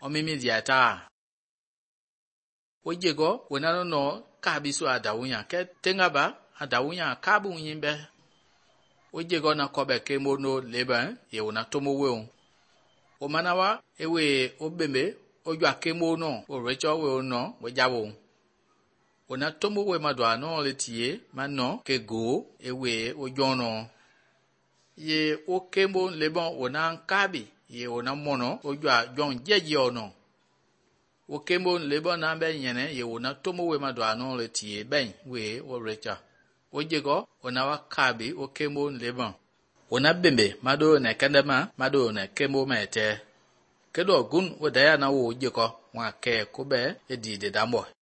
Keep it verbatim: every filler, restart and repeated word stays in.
omimi diata. Ojego, wenano no, kabisu adawunya, ke tengaba, adawunya kabu nyimbe. Ojego na kobe kemo no leba, ye una tomo weon. Omanawa, ewe obembe, ojwa kemo no, o recho we no, we jabo. Ona tomo we madwa no letie, mano, ke go, ewe ojono. Ye o kemo lebon ona kabi, ye ona mono, ojwa jon jeji ono. O kemo lebon na be nyene, ye ona tomo we madwa no letie, ben, we o recha. Ojego, ona wa kabi, o kemo lebon. Ona bembe, mado ne kendema, mado ne kemo mete. Kedo gun, o daya na o ojeko, wa ke kobe, e di de dambo.